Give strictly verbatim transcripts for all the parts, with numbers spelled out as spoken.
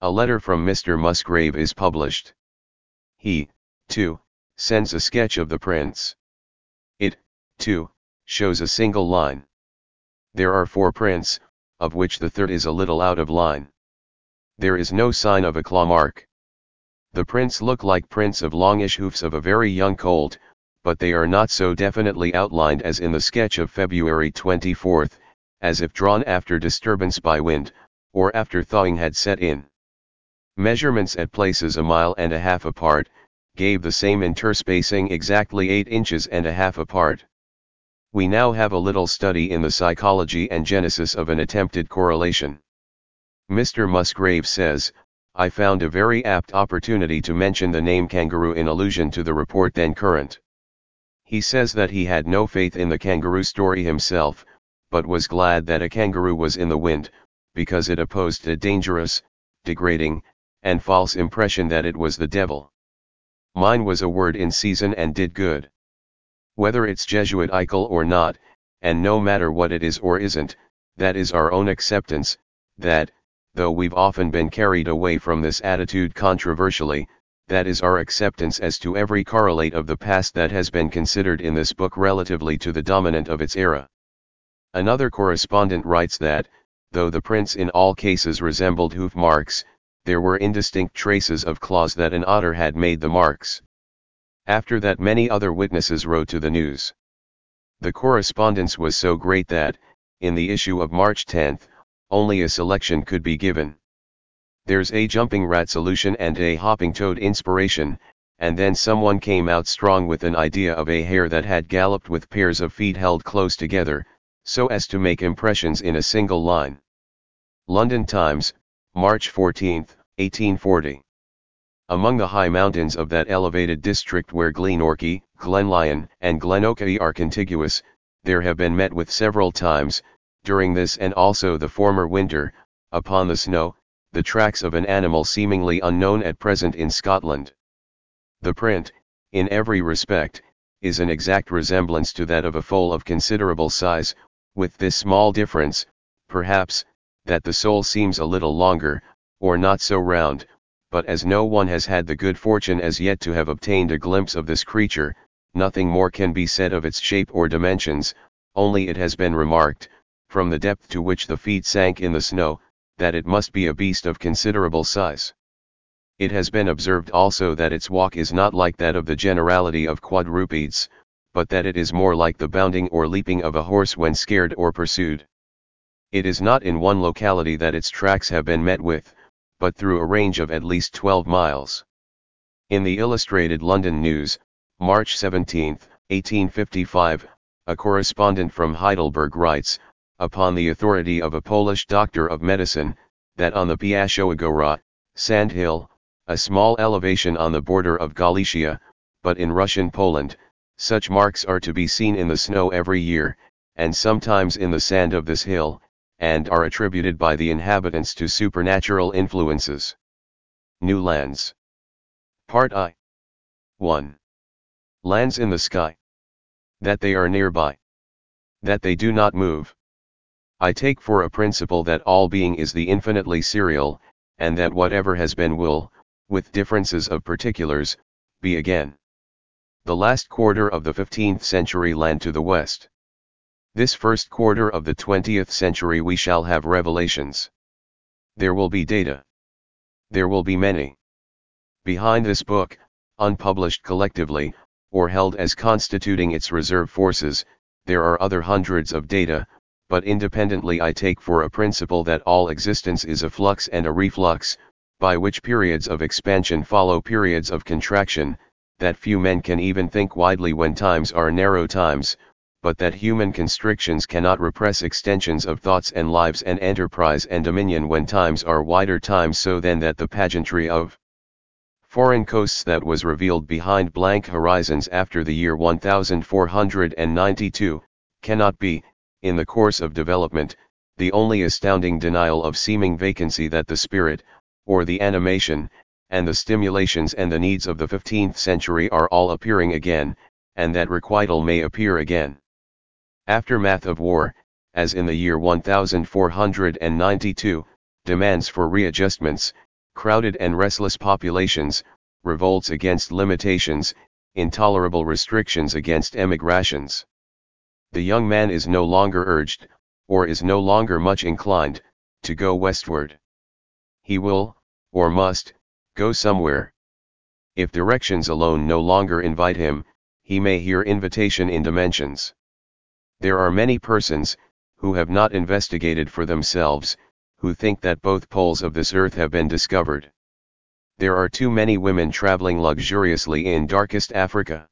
a letter from Mister Musgrave is published. He, too, sends a sketch of the prints. It, too, shows a single line. There are four prints, of which the third is a little out of line. There is no sign of a claw mark. The prints look like prints of longish hoofs of a very young colt, but they are not so definitely outlined as in the sketch of February twenty-fourth, as if drawn after disturbance by wind, or after thawing had set in. Measurements at places a mile and a half apart, gave the same interspacing exactly eight inches and a half apart. We now have a little study in the psychology and genesis of an attempted correlation. Mister Musgrave says, I found a very apt opportunity to mention the name kangaroo in allusion to the report then current. He says that he had no faith in the kangaroo story himself, but was glad that a kangaroo was in the wind, because it opposed a dangerous, degrading, and false impression that it was the devil. Mine was a word in season and did good. Whether it's Jesuitical or not, and no matter what it is or isn't, that is our own acceptance, that, though we've often been carried away from this attitude controversially, that is our acceptance as to every correlate of the past that has been considered in this book relatively to the dominant of its era. Another correspondent writes that, though the prints in all cases resembled hoof marks, there were indistinct traces of claws that an otter had made the marks. After that many other witnesses wrote to the news. The correspondence was so great that, in the issue of March tenth, only a selection could be given. There's a jumping rat solution and a hopping toad inspiration, and then someone came out strong with an idea of a hare that had galloped with pairs of feet held close together, so as to make impressions in a single line. London Times, March fourteenth, eighteen forty. Among the high mountains of that elevated district where Glenorchy, Glenlyon, and Glenokay are contiguous, there have been met with several times, during this and also the former winter, upon the snow, the tracks of an animal seemingly unknown at present in Scotland. The print, in every respect, is an exact resemblance to that of a foal of considerable size, with this small difference, perhaps, that the sole seems a little longer, or not so round, but as no one has had the good fortune as yet to have obtained a glimpse of this creature, nothing more can be said of its shape or dimensions, only it has been remarked, from the depth to which the feet sank in the snow, that it must be a beast of considerable size. It has been observed also that its walk is not like that of the generality of quadrupeds, but that it is more like the bounding or leaping of a horse when scared or pursued. It is not in one locality that its tracks have been met with, but through a range of at least twelve miles. In the Illustrated London News, March seventeenth, eighteen fifty-five, a correspondent from Heidelberg writes, upon the authority of a Polish doctor of medicine, that on the Piaseczna, sand hill, a small elevation on the border of Galicia, but in Russian Poland, such marks are to be seen in the snow every year, and sometimes in the sand of this hill, and are attributed by the inhabitants to supernatural influences. New Lands. Part I. one. Lands in the sky. That they are nearby. That they do not move. I take for a principle that all being is the infinitely serial, and that whatever has been will, with differences of particulars, be again. The last quarter of the fifteenth century land to the west. This first quarter of the twentieth century we shall have revelations. There will be data. There will be many. Behind this book, unpublished collectively, or held as constituting its reserve forces, there are other hundreds of data, but independently I take for a principle that all existence is a flux and a reflux, by which periods of expansion follow periods of contraction, that few men can even think widely when times are narrow times, but that human constrictions cannot repress extensions of thoughts and lives and enterprise and dominion when times are wider times, so then that the pageantry of foreign coasts that was revealed behind blank horizons after the year one thousand four hundred ninety-two, cannot be, in the course of development, the only astounding denial of seeming vacancy that the spirit, or the animation, and the stimulations and the needs of the fifteenth century are all appearing again, and that requital may appear again. Aftermath of war, as in the year one thousand four hundred ninety-two, demands for readjustments, crowded and restless populations, revolts against limitations, intolerable restrictions against emigrations. The young man is no longer urged, or is no longer much inclined, to go westward. He will, or must, go somewhere. If directions alone no longer invite him, he may hear invitation in dimensions. There are many persons, who have not investigated for themselves, who think that both poles of this earth have been discovered. There are too many women traveling luxuriously in darkest Africa.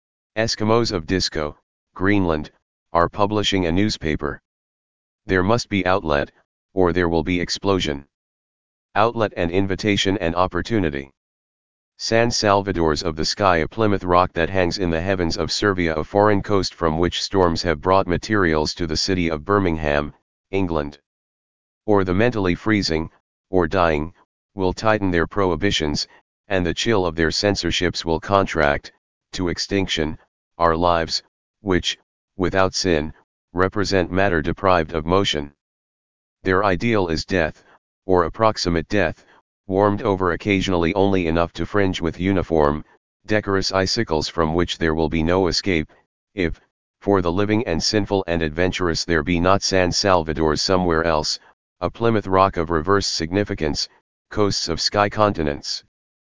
Eskimos of Disco, Greenland, are publishing a newspaper. There must be outlet, or there will be explosion. Outlet and invitation and opportunity. San Salvador's of the sky, a Plymouth Rock that hangs in the heavens of Servia, a foreign coast from which storms have brought materials to the city of Birmingham, England. Or the mentally freezing, or dying, will tighten their prohibitions, and the chill of their censorships will contract, to extinction, our lives, which, without sin, represent matter deprived of motion. Their ideal is death, or approximate death, warmed over occasionally only enough to fringe with uniform, decorous icicles from which there will be no escape, if, for the living and sinful and adventurous, there be not San Salvador's somewhere else, a Plymouth Rock of reverse significance, coasts of sky continents.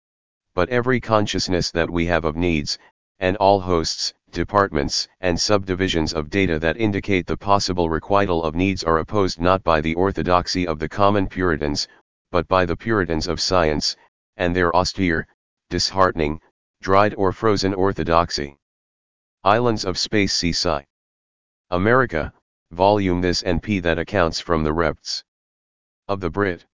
But every consciousness that we have of needs, and all hosts, departments, and subdivisions of data that indicate the possible requital of needs are opposed not by the orthodoxy of the common Puritans, but by the Puritans of science, and their austere, disheartening, dried or frozen orthodoxy. Islands of Space C S I. America, volume this N P that accounts from the repts of the Brit.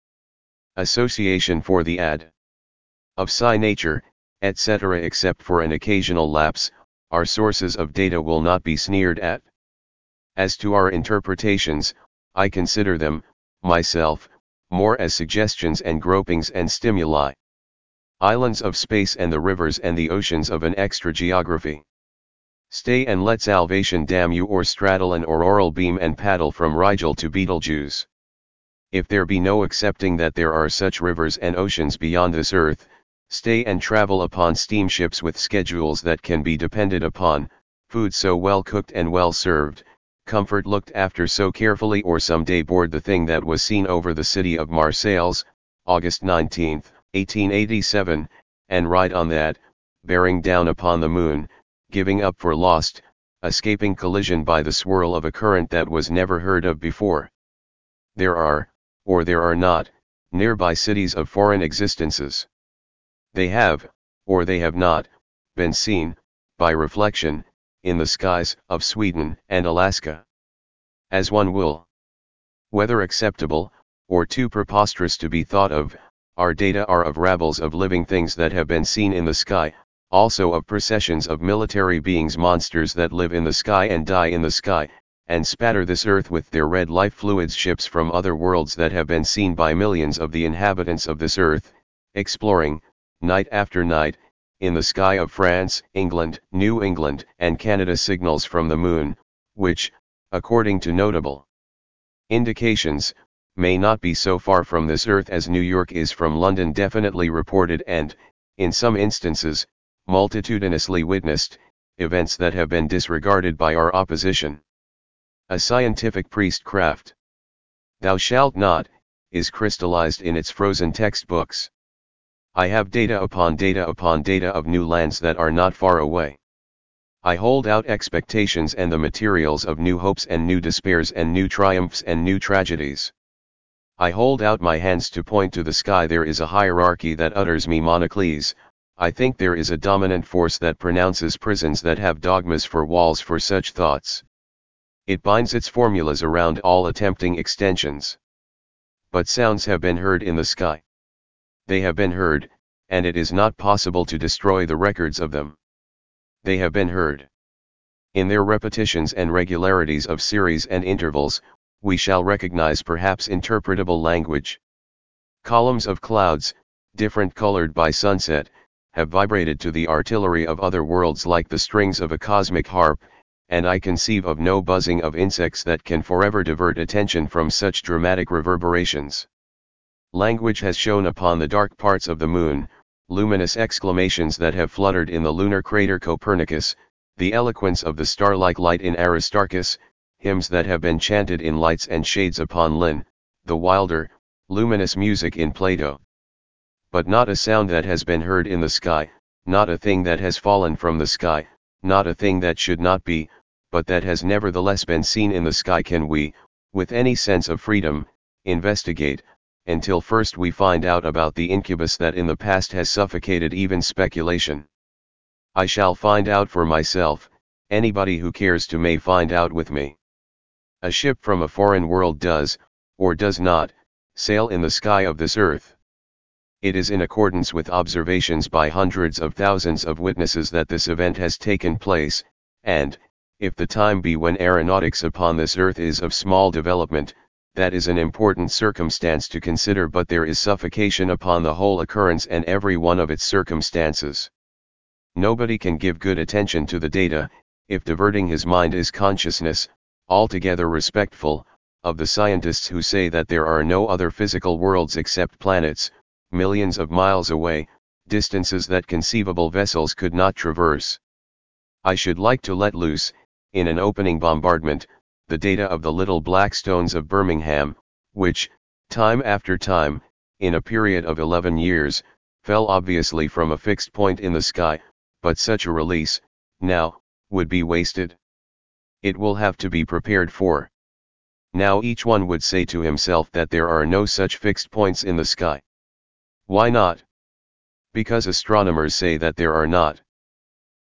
Association for the Ad. Of Psi Nature, et cetera. Except for an occasional lapse, our sources of data will not be sneered at. As to our interpretations, I consider them, myself, more as suggestions and gropings and stimuli. Islands of space and the rivers and the oceans of an extra geography. Stay and let salvation damn you, or straddle an auroral beam and paddle from Rigel to Betelgeuse. If there be no accepting that there are such rivers and oceans beyond this earth, stay and travel upon steamships with schedules that can be depended upon, food so well cooked and well served, comfort looked after so carefully, or someday board the thing that was seen over the city of Marseilles, August nineteenth, eighteen eighty-seven, and ride on that, bearing down upon the moon, giving up for lost, escaping collision by the swirl of a current that was never heard of before. There are, or there are not, nearby cities of foreign existences. They have, or they have not, been seen, by reflection, in the skies of Sweden and Alaska. As one will. Whether acceptable, or too preposterous to be thought of, our data are of rabbles of living things that have been seen in the sky, also of processions of military beings, monsters that live in the sky and die in the sky, and spatter this earth with their red life fluids, ships from other worlds that have been seen by millions of the inhabitants of this earth, exploring, night after night, in the sky of France, England, New England, and Canada, signals from the moon, which, according to notable indications, may not be so far from this earth as New York is from London, definitely reported and, in some instances, multitudinously witnessed, events that have been disregarded by our opposition. A scientific priestcraft. Thou shalt not, is crystallized in its frozen textbooks. I have data upon data upon data of new lands that are not far away. I hold out expectations and the materials of new hopes and new despairs and new triumphs and new tragedies. I hold out my hands to point to the sky. There is a hierarchy that utters me Monocles. I think there is a dominant force that pronounces prisons that have dogmas for walls for such thoughts. It binds its formulas around all attempting extensions. But sounds have been heard in the sky. They have been heard, and it is not possible to destroy the records of them. They have been heard. In their repetitions and regularities of series and intervals, we shall recognize perhaps interpretable language. Columns of clouds, different colored by sunset, have vibrated to the artillery of other worlds like the strings of a cosmic harp, and I conceive of no buzzing of insects that can forever divert attention from such dramatic reverberations. Language has shown upon the dark parts of the moon, luminous exclamations that have fluttered in the lunar crater Copernicus, the eloquence of the star-like light in Aristarchus, hymns that have been chanted in lights and shades upon Lynn, the wilder, luminous music in Plato. But not a sound that has been heard in the sky, not a thing that has fallen from the sky, not a thing that should not be, but that has nevertheless been seen in the sky can we, with any sense of freedom, investigate, until first we find out about the incubus that in the past has suffocated even speculation. I shall find out for myself, anybody who cares to may find out with me. A ship from a foreign world does, or does not, sail in the sky of this earth. It is in accordance with observations by hundreds of thousands of witnesses that this event has taken place, and, if the time be when aeronautics upon this earth is of small development, that is an important circumstance to consider, but there is suffocation upon the whole occurrence and every one of its circumstances. Nobody can give good attention to the data, if diverting his mind is consciousness, altogether respectful, of the scientists who say that there are no other physical worlds except planets, millions of miles away, distances that conceivable vessels could not traverse. I should like to let loose, in an opening bombardment, the data of the little black stones of Birmingham, which, time after time, in a period of eleven years, fell obviously from a fixed point in the sky, but such a release, now, would be wasted. It will have to be prepared for. Now each one would say to himself that there are no such fixed points in the sky. Why not? Because astronomers say that there are not.